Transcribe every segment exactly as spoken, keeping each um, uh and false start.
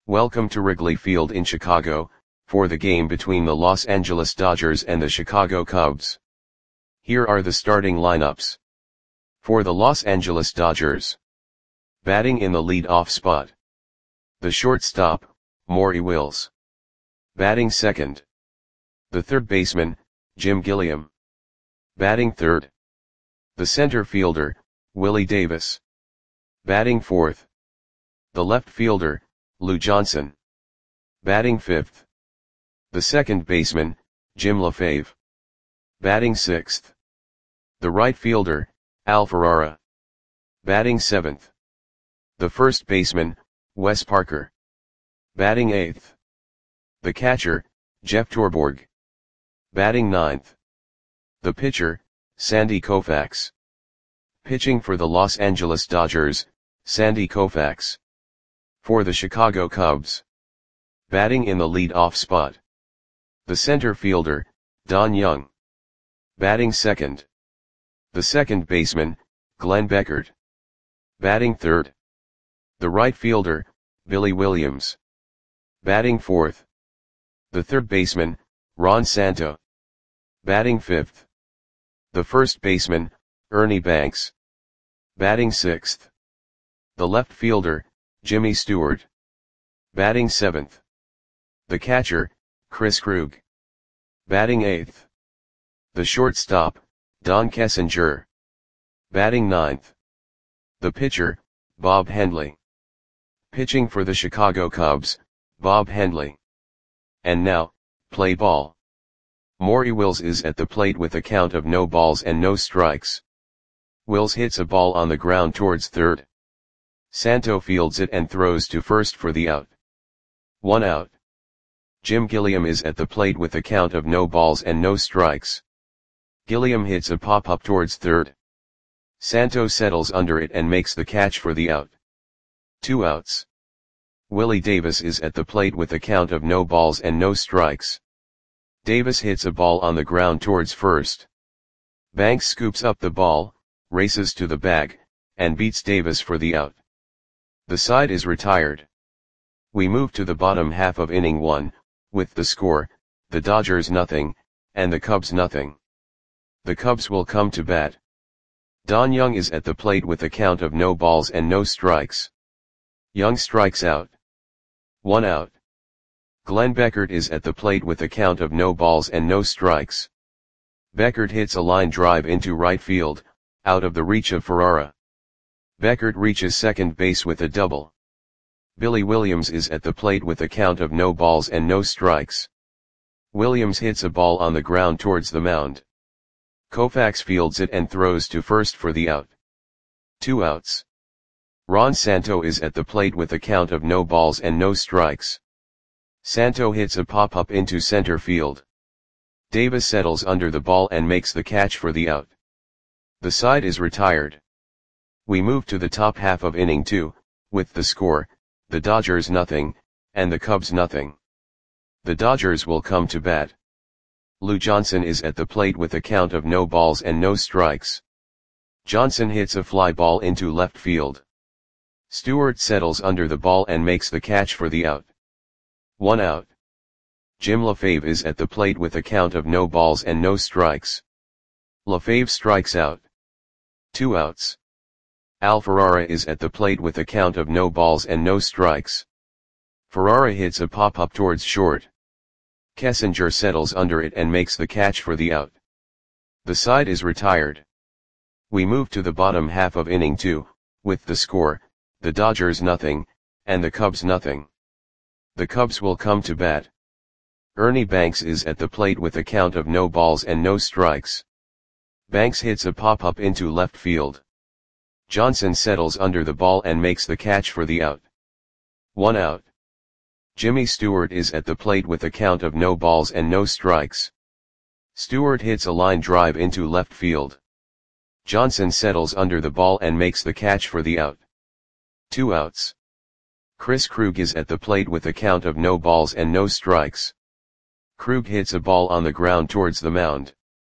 Welcome to Wrigley Field in Chicago, for the game between the Los Angeles Dodgers and the Chicago Cubs. Here are the starting lineups. For the Los Angeles Dodgers. Batting in the lead-off spot. The shortstop, Maury Wills. Batting second. The third baseman, Jim Gilliam. Batting third. The center fielder, Willie Davis. Batting fourth. The left fielder, Lou Johnson. Batting fifth. The second baseman, Jim LaFave. Batting sixth. The right fielder, Al Ferrara. Batting seventh. The first baseman, Wes Parker. Batting eighth. The catcher, Jeff Torborg. Batting ninth. The pitcher, Sandy Koufax. Pitching for the Los Angeles Dodgers, Sandy Koufax. For the Chicago Cubs. Batting in the lead-off spot. The center fielder, Don Young. Batting second. The second baseman, Glenn Beckert. Batting third. The right fielder, Billy Williams. Batting fourth. The third baseman, Ron Santo. Batting fifth. The first baseman, Ernie Banks. Batting sixth. The left fielder, Jimmy Stewart. Batting seventh. The catcher, Chris Krug. Batting eighth. The shortstop, Don Kessinger. Batting ninth. The pitcher, Bob Hendley. Pitching for the Chicago Cubs, Bob Hendley. And now, play ball. Maury Wills is at the plate with a count of no balls and no strikes. Wills hits a ball on the ground towards third. Santo fields it and throws to first for the out. One out. Jim Gilliam is at the plate with a count of no balls and no strikes. Gilliam hits a pop-up towards third. Santo settles under it and makes the catch for the out. Two outs. Willie Davis is at the plate with a count of no balls and no strikes. Davis hits a ball on the ground towards first. Banks scoops up the ball, races to the bag, and beats Davis for the out. The side is retired. We move to the bottom half of inning one, with the score, the Dodgers nothing, and the Cubs nothing. The Cubs will come to bat. Don Young is at the plate with a count of no balls and no strikes. Young strikes out. One out. Glenn Beckert is at the plate with a count of no balls and no strikes. Beckert hits a line drive into right field, out of the reach of Ferrara. Beckert reaches second base with a double. Billy Williams is at the plate with a count of no balls and no strikes. Williams hits a ball on the ground towards the mound. Koufax fields it and throws to first for the out. Two outs. Ron Santo is at the plate with a count of no balls and no strikes. Santo hits a pop-up into center field. Davis settles under the ball and makes the catch for the out. The side is retired. We move to the top half of inning two, with the score, the Dodgers nothing, and the Cubs nothing. The Dodgers will come to bat. Lou Johnson is at the plate with a count of no balls and no strikes. Johnson hits a fly ball into left field. Stewart settles under the ball and makes the catch for the out. One out. Jim LaFave is at the plate with a count of no balls and no strikes. LaFave strikes out. Two outs. Al Ferrara is at the plate with a count of no balls and no strikes. Ferrara hits a pop-up towards short. Kessinger settles under it and makes the catch for the out. The side is retired. We move to the bottom half of inning two, with the score, the Dodgers nothing, and the Cubs nothing. The Cubs will come to bat. Ernie Banks is at the plate with a count of no balls and no strikes. Banks hits a pop-up into left field. Johnson settles under the ball and makes the catch for the out. One out. Jimmy Stewart is at the plate with a count of no balls and no strikes. Stewart hits a line drive into left field. Johnson settles under the ball and makes the catch for the out. Two outs. Chris Krug is at the plate with a count of no balls and no strikes. Krug hits a ball on the ground towards the mound.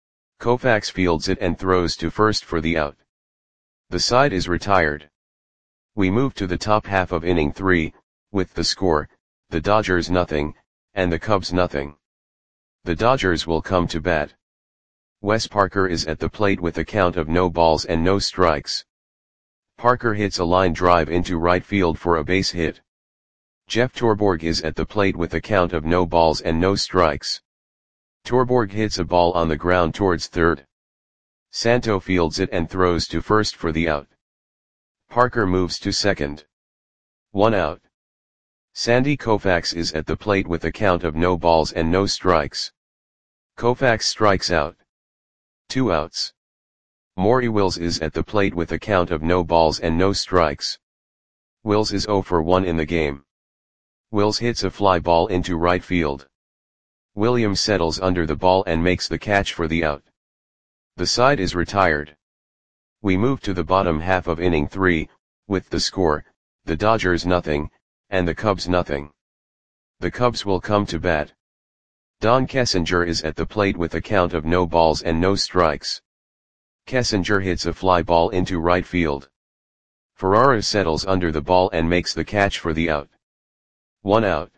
Koufax fields it and throws to first for the out. The side is retired. We move to the top half of inning three, with the score, the Dodgers nothing, and the Cubs nothing. The Dodgers will come to bat. Wes Parker is at the plate with a count of no balls and no strikes. Parker hits a line drive into right field for a base hit. Jeff Torborg is at the plate with a count of no balls and no strikes. Torborg hits a ball on the ground towards third. Santo fields it and throws to first for the out. Parker moves to second. One out. Sandy Koufax is at the plate with a count of no balls and no strikes. Koufax strikes out. Two outs. Maury Wills is at the plate with a count of no balls and no strikes. Wills is oh for one in the game. Wills hits a fly ball into right field. Williams settles under the ball and makes the catch for the out. The side is retired. We move to the bottom half of inning three, with the score, the Dodgers nothing, and the Cubs nothing. The Cubs will come to bat. Don Kessinger is at the plate with a count of no balls and no strikes. Kessinger hits a fly ball into right field. Ferrara settles under the ball and makes the catch for the out. One out.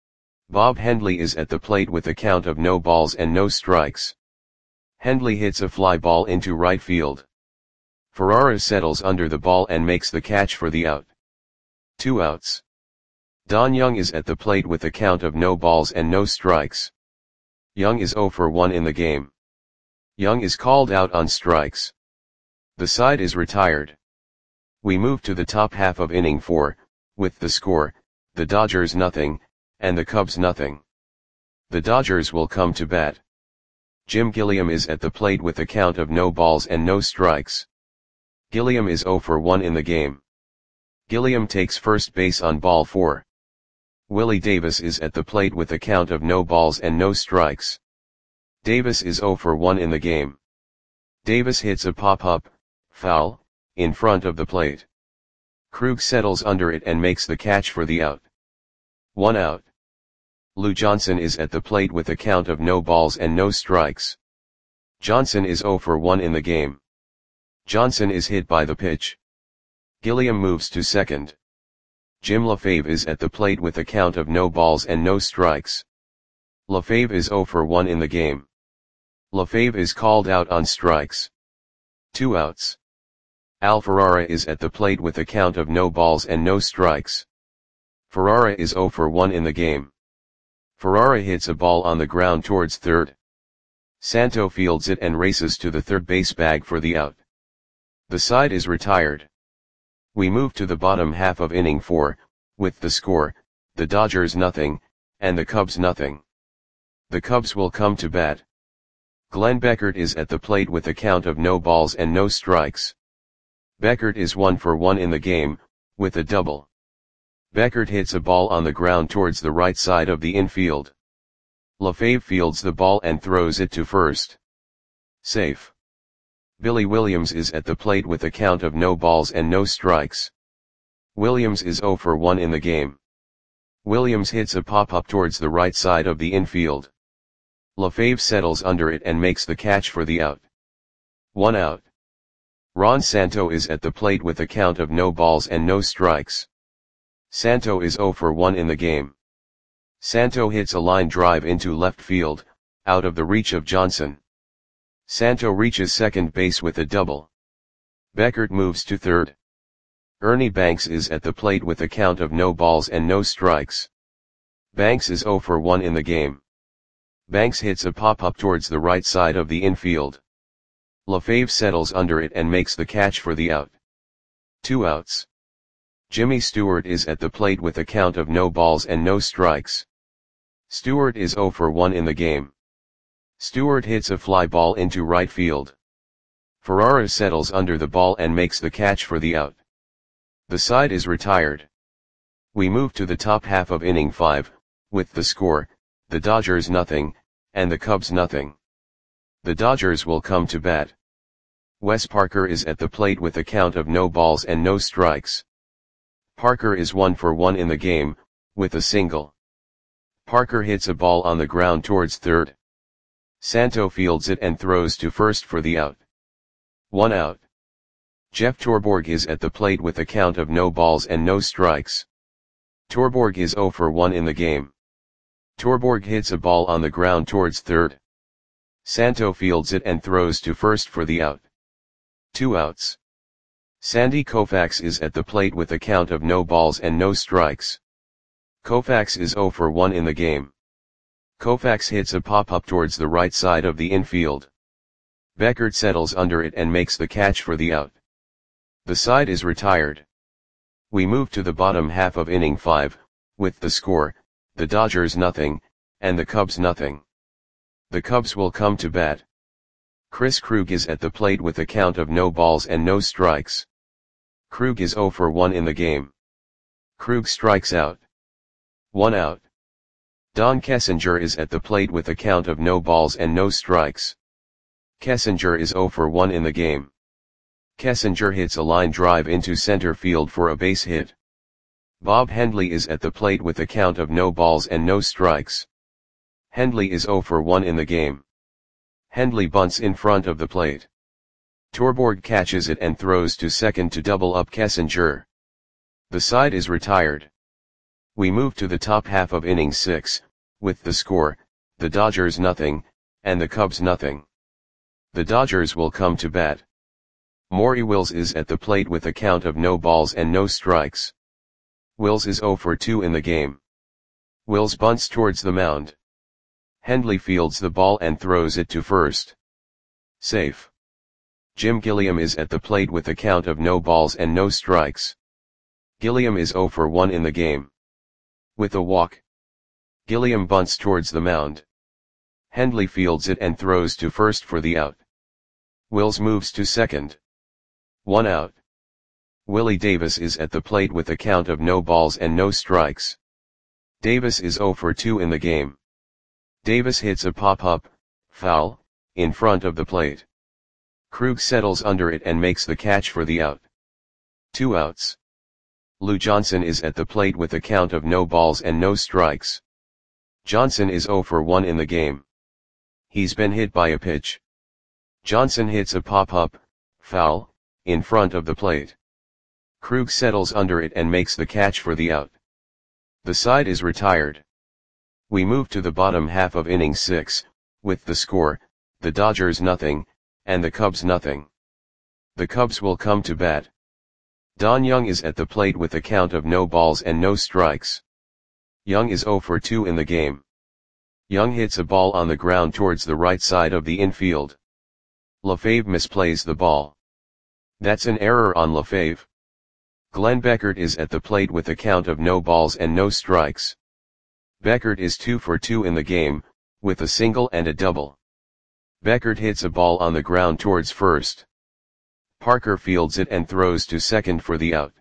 Bob Hendley is at the plate with a count of no balls and no strikes. Hendley hits a fly ball into right field. Ferrara settles under the ball and makes the catch for the out. Two outs. Don Young is at the plate with a count of no balls and no strikes. Young is oh for one in the game. Young is called out on strikes. The side is retired. We move to the top half of inning four, with the score, the Dodgers nothing, and the Cubs nothing. The Dodgers will come to bat. Jim Gilliam is at the plate with a count of no balls and no strikes. Gilliam is oh for one in the game. Gilliam takes first base on ball four. Willie Davis is at the plate with a count of no balls and no strikes. Davis is oh for one in the game. Davis hits a pop-up, foul, in front of the plate. Krug settles under it and makes the catch for the out. One out. Lou Johnson is at the plate with a count of no balls and no strikes. Johnson is oh for one in the game. Johnson is hit by the pitch. Gilliam moves to second. Jim LaFave is at the plate with a count of no balls and no strikes. LaFave is oh for one in the game. LaFave is called out on strikes. Two outs. Al Ferrara is at the plate with a count of no balls and no strikes. Ferrara is oh for one in the game. Ferrara hits a ball on the ground towards third. Santo fields it and races to the third base bag for the out. The side is retired. We move to the bottom half of inning four, with the score, the Dodgers nothing, and the Cubs nothing. The Cubs will come to bat. Glenn Beckert is at the plate with a count of no balls and no strikes. Beckert is one for one in the game, with a double. Beckert hits a ball on the ground towards the right side of the infield. LaFave fields the ball and throws it to first. Safe. Billy Williams is at the plate with a count of no balls and no strikes. Williams is oh for one in the game. Williams hits a pop-up towards the right side of the infield. LaFave settles under it and makes the catch for the out. One out. Ron Santo is at the plate with a count of no balls and no strikes. Santo is oh for one in the game. Santo hits a line drive into left field, out of the reach of Johnson. Santo reaches second base with a double. Beckert moves to third. Ernie Banks is at the plate with a count of no balls and no strikes. Banks is oh for one in the game. Banks hits a pop-up towards the right side of the infield. LaFave settles under it and makes the catch for the out. Two outs. Jimmy Stewart is at the plate with a count of no balls and no strikes. Stewart is oh for one in the game. Stewart hits a fly ball into right field. Ferrara settles under the ball and makes the catch for the out. The side is retired. We move to the top half of inning five, with the score, the Dodgers nothing, and the Cubs nothing. The Dodgers will come to bat. Wes Parker is at the plate with a count of no balls and no strikes. Parker is one for one in the game, with a single. Parker hits a ball on the ground towards third. Santo fields it and throws to first for the out. One out. Jeff Torborg is at the plate with a count of no balls and no strikes. Torborg is zero for one in the game. Torborg hits a ball on the ground towards third. Santo fields it and throws to first for the out. Two outs. Sandy Koufax is at the plate with a count of no balls and no strikes. Koufax is zero for one in the game. Koufax hits a pop-up towards the right side of the infield. Beckert settles under it and makes the catch for the out. The side is retired. We move to the bottom half of inning five, with the score, the Dodgers nothing, and the Cubs nothing. The Cubs will come to bat. Chris Krug is at the plate with a count of no balls and no strikes. Krug is zero for one in the game. Krug strikes out. One out. Don Kessinger is at the plate with a count of no balls and no strikes. Kessinger is zero for one in the game. Kessinger hits a line drive into center field for a base hit. Bob Hendley is at the plate with a count of no balls and no strikes. Hendley is zero for one in the game. Hendley bunts in front of the plate. Torborg catches it and throws to second to double up Kessinger. The side is retired. We move to the top half of inning six, with the score, the Dodgers nothing, and the Cubs nothing. The Dodgers will come to bat. Maury Wills is at the plate with a count of no balls and no strikes. Wills is zero for two in the game. Wills bunts towards the mound. Hendley fields the ball and throws it to first. Safe. Jim Gilliam is at the plate with a count of no balls and no strikes. Gilliam is zero for one in the game. With a walk. Gilliam bunts towards the mound. Hendley fields it and throws to first for the out. Wills moves to second. One out. Willie Davis is at the plate with a count of no balls and no strikes. Davis is zero for two in the game. Davis hits a pop-up, foul, in front of the plate. Krug settles under it and makes the catch for the out. Two outs. Lou Johnson is at the plate with a count of no balls and no strikes. Johnson is zero for one in the game. He's been hit by a pitch. Johnson hits a pop-up, foul, in front of the plate. Krug settles under it and makes the catch for the out. The side is retired. We move to the bottom half of inning six, with the score, the Dodgers nothing, and the Cubs nothing. The Cubs will come to bat. Don Young is at the plate with a count of no balls and no strikes. Young is zero for two in the game. Young hits a ball on the ground towards the right side of the infield. LaFave misplays the ball. That's an error on LaFave. Glenn Beckert is at the plate with a count of no balls and no strikes. Beckert is two for two in the game, with a single and a double. Beckert hits a ball on the ground towards first. Parker fields it and throws to second for the out.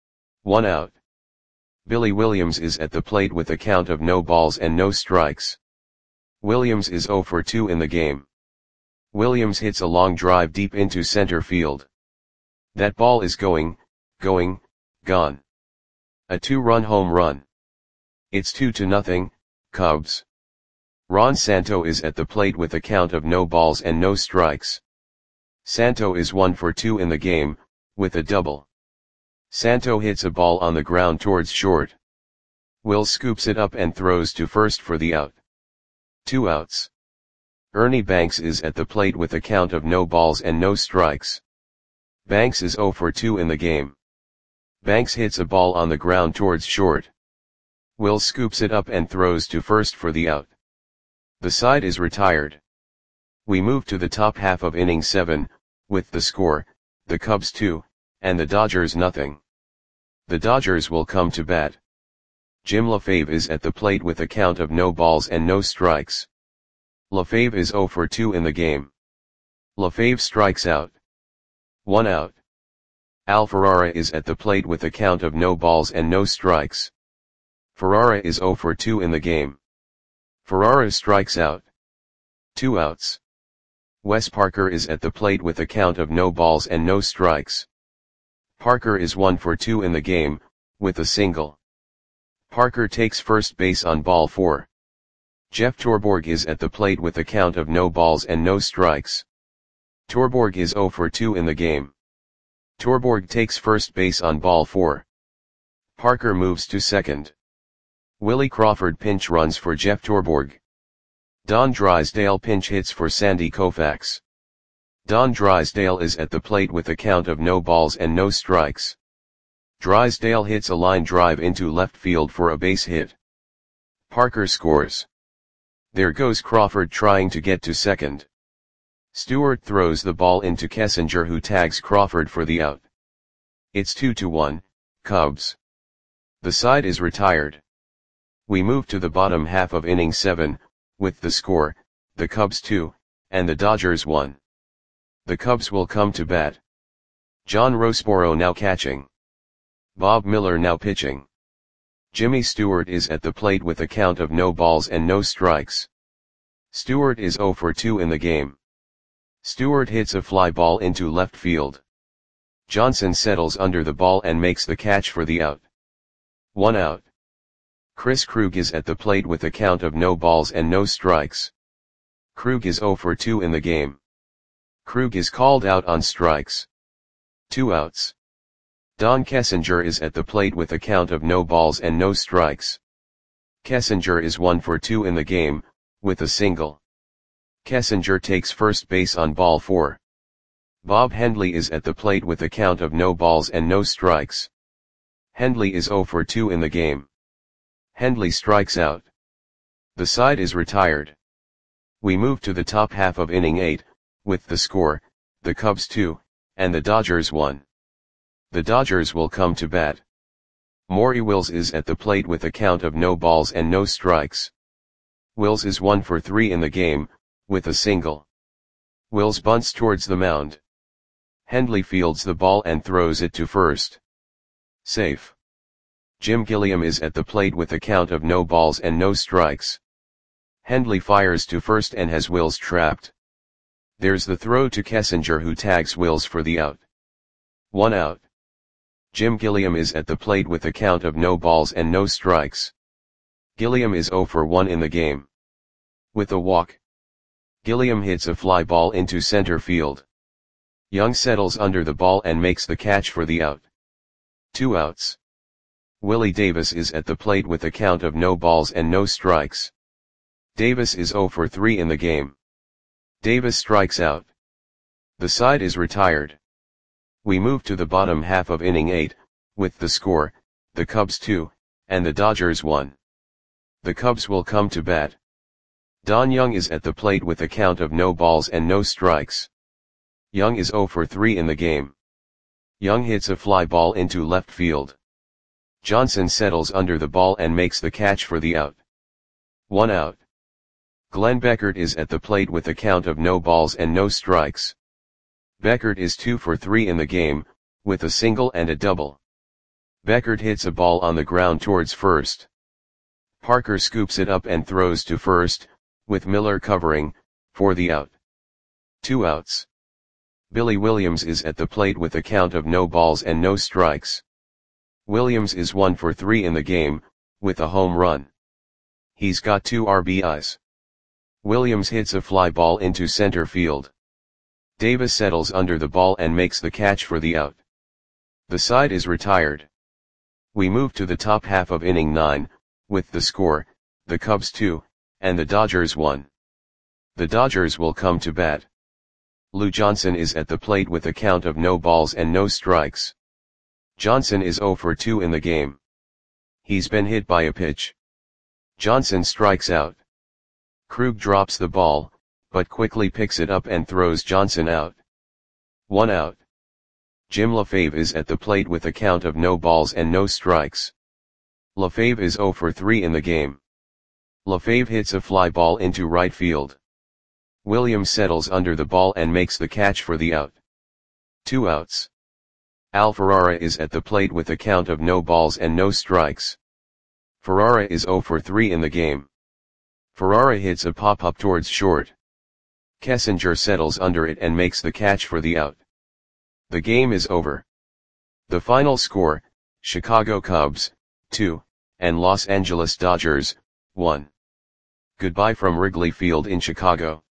One out. Billy Williams is at the plate with a count of no balls and no strikes. Williams is zero for two in the game. Williams hits a long drive deep into center field. That ball is going, going, gone. A two-run home run. It's two to nothing, Cubs. Ron Santo is at the plate with a count of no balls and no strikes. Santo is one for two in the game, with a double. Santo hits a ball on the ground towards short. Will scoops it up and throws to first for the out. Two outs. Ernie Banks is at the plate with a count of no balls and no strikes. Banks is zero for two in the game. Banks hits a ball on the ground towards short. Will scoops it up and throws to first for the out. The side is retired. We move to the top half of inning seven, with the score, the Cubs two, and the Dodgers nothing. The Dodgers will come to bat. Jim LaFave is at the plate with a count of no balls and no strikes. LaFave is zero for two in the game. LaFave strikes out. One out. Al Ferrara is at the plate with a count of no balls and no strikes. Ferrara is zero for two in the game. Ferrara strikes out. Two outs. Wes Parker is at the plate with a count of no balls and no strikes. Parker is one for two in the game, with a single. Parker takes first base on ball four. Jeff Torborg is at the plate with a count of no balls and no strikes. Torborg is zero for two in the game. Torborg takes first base on ball four. Parker moves to second. Willie Crawford pinch runs for Jeff Torborg. Don Drysdale pinch hits for Sandy Koufax. Don Drysdale is at the plate with a count of no balls and no strikes. Drysdale hits a line drive into left field for a base hit. Parker scores. There goes Crawford trying to get to second. Stewart throws the ball into Kessinger, who tags Crawford for the out. It's two to one, Cubs. The side is retired. We move to the bottom half of inning seven, with the score, the Cubs two, and the Dodgers one. The Cubs will come to bat. John Roseboro now catching. Bob Miller now pitching. Jimmy Stewart is at the plate with a count of no balls and no strikes. Stewart is oh for two in the game. Stewart hits a fly ball into left field. Johnson settles under the ball and makes the catch for the out. One out. Chris Krug is at the plate with a count of no balls and no strikes. Krug is oh for two in the game. Krug is called out on strikes. Two outs. Don Kessinger is at the plate with a count of no balls and no strikes. Kessinger is one for two in the game, with a single. Kessinger takes first base on ball four. Bob Hendley is at the plate with a count of no balls and no strikes. Hendley is oh for two in the game. Hendley strikes out. The side is retired. We move to the top half of inning eight, with the score, the Cubs two, and the Dodgers one. The Dodgers will come to bat. Maury Wills is at the plate with a count of no balls and no strikes. Wills is one for three in the game, with a single. Wills bunts towards the mound. Hendley fields the ball and throws it to first. Safe. Jim Gilliam is at the plate with a count of no balls and no strikes. Hendley fires to first and has Wills trapped. There's the throw to Kessinger, who tags Wills for the out. One out. Jim Gilliam is at the plate with a count of no balls and no strikes. Gilliam is oh for one in the game. With a walk, Gilliam hits a fly ball into center field. Young settles under the ball and makes the catch for the out. Two outs. Willie Davis is at the plate with a count of no balls and no strikes. Davis is oh for three in the game. Davis strikes out. The side is retired. We move to the bottom half of inning eight, with the score, the Cubs two, and the Dodgers one. The Cubs will come to bat. Don Young is at the plate with a count of no balls and no strikes. Young is oh for three in the game. Young hits a fly ball into left field. Johnson settles under the ball and makes the catch for the out. One out. Glenn Beckert is at the plate with a count of no balls and no strikes. Beckert is two for three in the game, with a single and a double. Beckert hits a ball on the ground towards first. Parker scoops it up and throws to first, with Miller covering, for the out. Two outs. Billy Williams is at the plate with a count of no balls and no strikes. Williams is one for three in the game, with a home run. He's got two R B Is. Williams hits a fly ball into center field. Davis settles under the ball and makes the catch for the out. The side is retired. We move to the top half of inning nine, with the score, the Cubs two, and the Dodgers one. The Dodgers will come to bat. Lou Johnson is at the plate with a count of no balls and no strikes. Johnson is oh for two in the game. He's been hit by a pitch. Johnson strikes out. Krug drops the ball, but quickly picks it up and throws Johnson out. One out. Jim LaFave is at the plate with a count of no balls and no strikes. LaFave is oh for three in the game. LaFave hits a fly ball into right field. Williams settles under the ball and makes the catch for the out. Two outs. Al Ferrara is at the plate with a count of no balls and no strikes. Ferrara is oh for three in the game. Ferrara hits a pop-up towards short. Kessinger settles under it and makes the catch for the out. The game is over. The final score, Chicago Cubs, two, and Los Angeles Dodgers, one. Goodbye from Wrigley Field in Chicago.